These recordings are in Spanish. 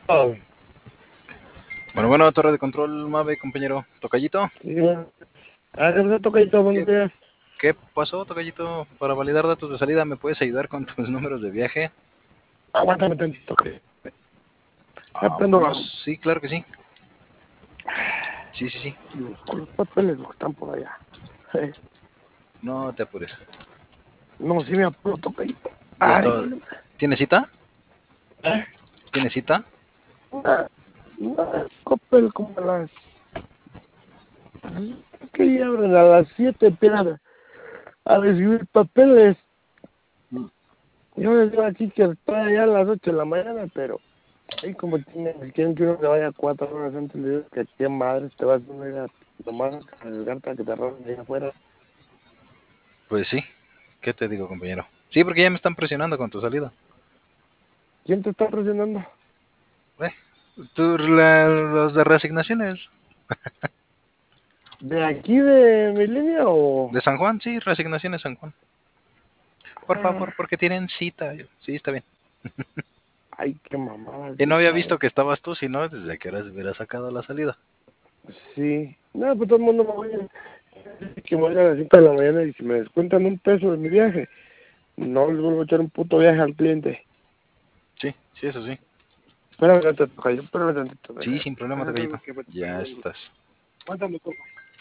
Bueno, torre de control, Mave, compañero. ¿Tocallito? Sí, ¿qué pasó, tocayito? Buenos ¿Qué, días. ¿Qué pasó, Tocallito? Para validar datos de salida, ¿me puedes ayudar con tus números de viaje? Aguántame tantito, tocayo. Ya prendo la... Vámonos. Sí, claro que sí. Sí. Busco los papeles, los que están por allá. No te apures. No, sí me apuro, tocayito. Ya Ay, está. ¿Tienes cita? ¿eh? ¿Tienes cita? Una copel como a las... que ya abren a las 7, empiezan a recibir papeles. Yo les digo aquí que estoy allá a las 8 de la mañana, pero ahí como quieren que uno se vaya 4 horas antes, le digo que qué madre te vas a ir a nomás a cargar para que te roben allá afuera. Pues sí. ¿Qué te digo, compañero? Sí, porque ya me están presionando con tu salida. ¿Quién te está presionando? Eh, los de reasignaciones. ¿De aquí de mi línea o...? ¿De San Juan? Sí, reasignaciones San Juan. Por Ah, favor, porque tienen cita. Sí, está bien. ay, qué mamada Y no había cita, visto que estabas tú, sino desde que hora se hubiera sacado la salida. Sí. No, pues todo el mundo me voy que me voy a las 5 de la mañana y si me descuentan $1 de mi viaje, no les vuelvo a echar un puto viaje al cliente. Sí, eso sí. Espérame tantito, tocayo, espérame tantito. Sí, sin problema, Déjame Tocayito. ver qué me está Ya llamando. estás. Cuéntame, toca.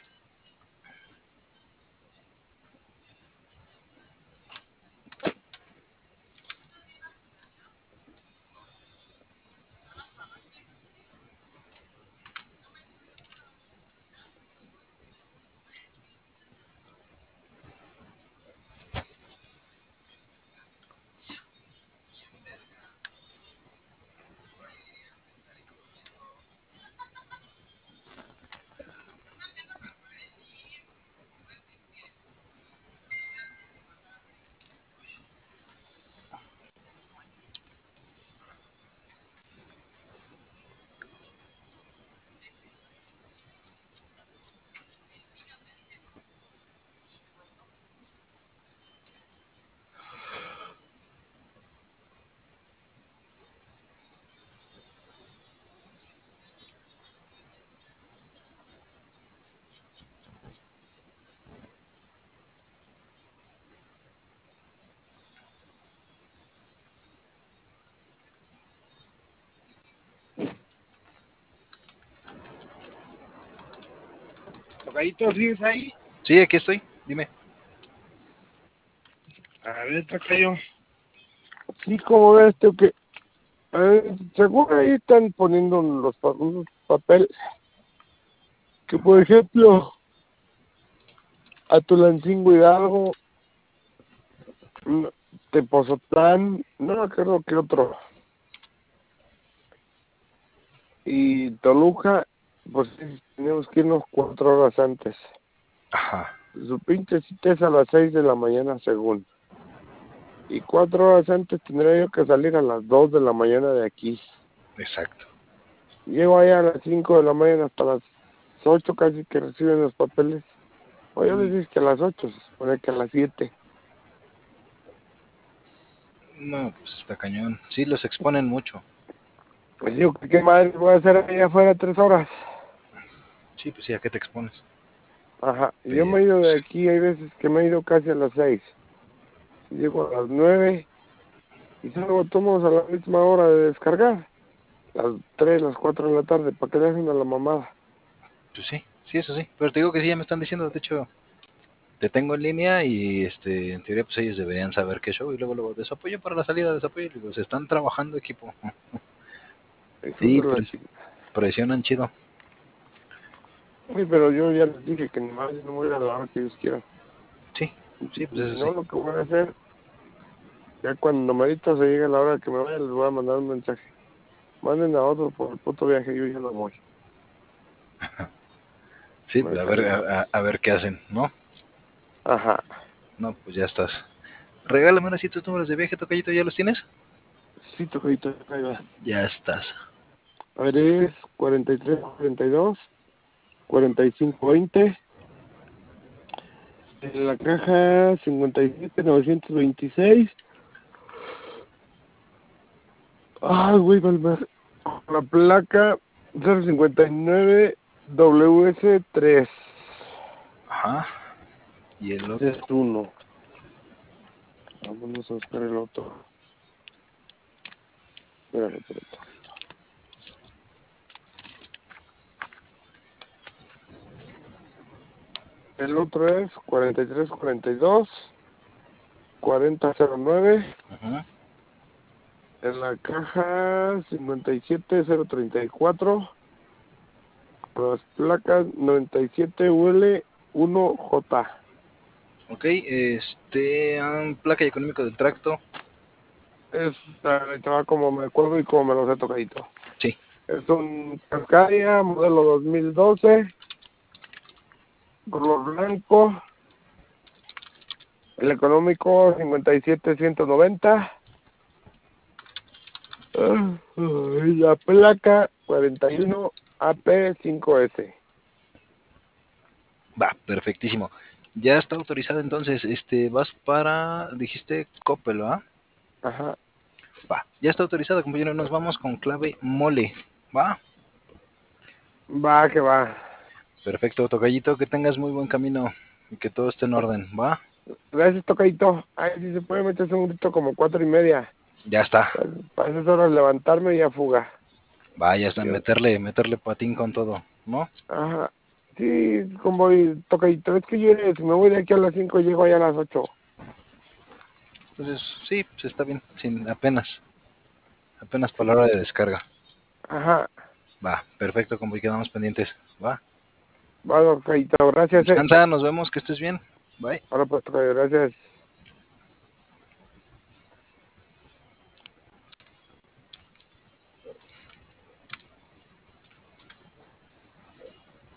Tocayito, ¿sigues ahí? Sí, aquí estoy. Dime. A ver, tocayo. Sí, como ves, que según ahí están poniendo unos papeles que, por ejemplo, a Tulancingo Hidalgo, Tepozotlán, no me acuerdo qué otro, y Toluca, pues sí, tenemos que irnos 4 horas antes. Ajá, Su pinche cita es a las 6 de la mañana, según. Y 4 horas antes tendría yo que salir a las 2 de la mañana de aquí. exacto. Llego allá a las 5 de la mañana hasta las 8 casi que reciben los papeles. O yo les dije que a las 8, se supone que a las 7. No, pues está cañón. Sí, los exponen mucho. Pues digo, ¿qué madre voy a hacer allá afuera 3 horas? Sí, pues sí, ¿a qué te expones? Ajá, y yo me Pero, he ido pues, de aquí, hay veces que me he ido casi a las 6. Llego a las 9 y salgo tomamos a la misma hora de descargar. Las 3, las 4 de la tarde, para que dejen a la mamada. pues sí, eso sí. Pero te digo que sí, ya me están diciendo, de hecho, te tengo en línea y en teoría pues ellos deberían saber qué show y luego desapoyo para la salida, desapoyo y digo, se están trabajando equipo. Hijos Sí, de la chica. presionan chido. Sí, pero yo ya les dije que nomás no voy a ir a la hora que ellos quieran. Sí, Y sí, pues si eso sí. no, lo que voy a hacer, ya cuando merito se llegue la hora que me vaya, les voy a mandar un mensaje. Manden a otro por el puto viaje, yo ya no voy. Sí, Me a ver, caliento. a ver qué hacen, ¿no? Ajá. No, pues ya estás. Regálame unos tus números de viaje, Tocayito, ¿ya los tienes? Sí, tocadito, ahí va. Ya estás. A ver, es 43, 42, 45, 20. En la caja 57, 926. Ay, güey, Valver. La placa 059 WS3. Ajá. Y el otro. Es uno. Vamos a buscar el otro. Espérame. El otro es 4342 4009. Ajá. En la caja 57034. Las placas 97UL1J. Ok, placa y económico del tracto. Estaba como me acuerdo y como me los he tocadito. Sí. Es un Cascadia modelo 2012, color blanco. El económico 57190. Y la placa 41 AP5S. Va, perfectísimo. Ya está autorizado entonces. Vas para, dijiste Coppel, ¿va? Ajá. Va, ya está autorizado, compañero. Nos vamos con clave mole. Va. Va, que va. Perfecto, tocallito, que tengas muy buen camino y que todo esté en orden. Va. Gracias, tocadito. Ay, si se puede meterse un grito como 4:30. Ya está. Para esas horas levantarme y a fuga. Va, ya está. Dios. Meterle patín con todo, ¿no? Ajá. Sí, como voy, tocadito. Es que yo si me voy de aquí a las 5 llego allá a las 8. Entonces, sí, pues está bien. Sin apenas para la hora de descarga. Ajá. Va, perfecto, como y quedamos pendientes. Va. Va, tocadito. Gracias, Descansa, nos vemos, que estés bien. Bye. Ahora pues, tocayo, gracias.